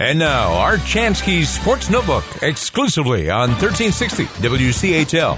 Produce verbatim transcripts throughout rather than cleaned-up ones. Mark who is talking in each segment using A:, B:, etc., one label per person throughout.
A: And now, Art Chansky's Sports Notebook, exclusively on thirteen sixty W C H L.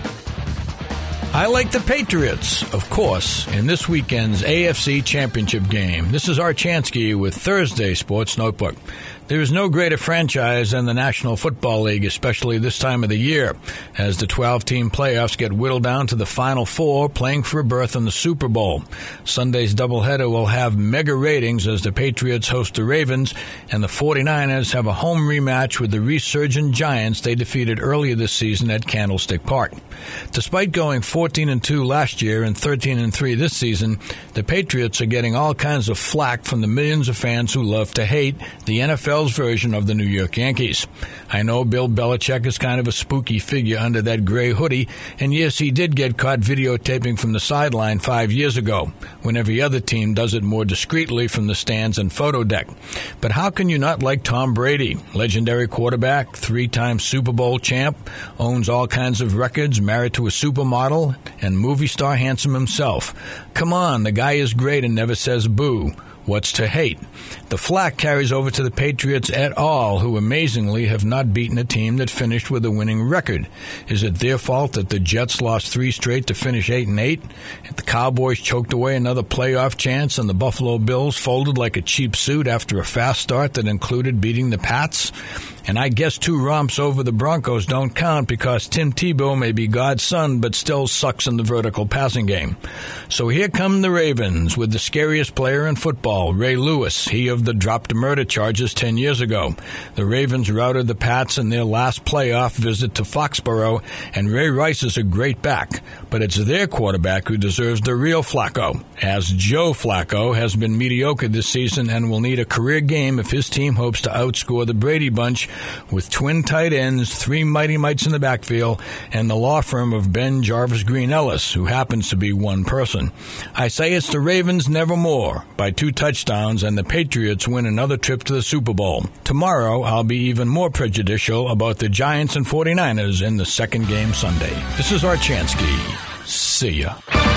B: I like the Patriots, of course, in this weekend's A F C Championship game. This is Art Chansky with Thursday Sports Notebook. There is no greater franchise than the National Football League, especially this time of the year, as the twelve-team playoffs get whittled down to the Final Four, playing for a berth in the Super Bowl. Sunday's doubleheader will have mega ratings as the Patriots host the Ravens, and the forty-niners have a home rematch with the resurgent Giants they defeated earlier this season at Candlestick Park. Despite going fourteen and two last year and thirteen and three this season, the Patriots are getting all kinds of flack from the millions of fans who love to hate the N F L's version of the New York Yankees. I know Bill Belichick is kind of a spooky figure under that gray hoodie, and yes, he did get caught videotaping from the sideline five years ago, when every other team does it more discreetly from the stands and photo deck. But how can you not like Tom Brady, legendary quarterback, three-time Super Bowl champ, owns all kinds of records, married to a supermodel, and movie star handsome himself? Come on, the guy is great and never says boo. What's to hate? The flack carries over to the Patriots et al., who amazingly have not beaten a team that finished with a winning record. Is it their fault that the Jets lost three straight to finish eight and eight? The Cowboys choked away another playoff chance, and the Buffalo Bills folded like a cheap suit after a fast start that included beating the Pats? And I guess two romps over the Broncos don't count because Tim Tebow may be God's son but still sucks in the vertical passing game. So here come the Ravens with the scariest player in football, Ray Lewis, he of the dropped-to-murder charges ten years ago. The Ravens routed the Pats in their last playoff visit to Foxborough, and Ray Rice is a great back. But it's their quarterback who deserves the real Flacco, as Joe Flacco has been mediocre this season and will need a career game if his team hopes to outscore the Brady Bunch with twin tight ends, three mighty mites in the backfield, and the law firm of Ben Jarvis Green Ellis, who happens to be one person. I say it's the Ravens nevermore by two touchdowns, and the Patriots win another trip to the Super Bowl. Tomorrow, I'll be even more prejudicial about the Giants and forty-niners in the second game Sunday. This is Art Chansky. See ya.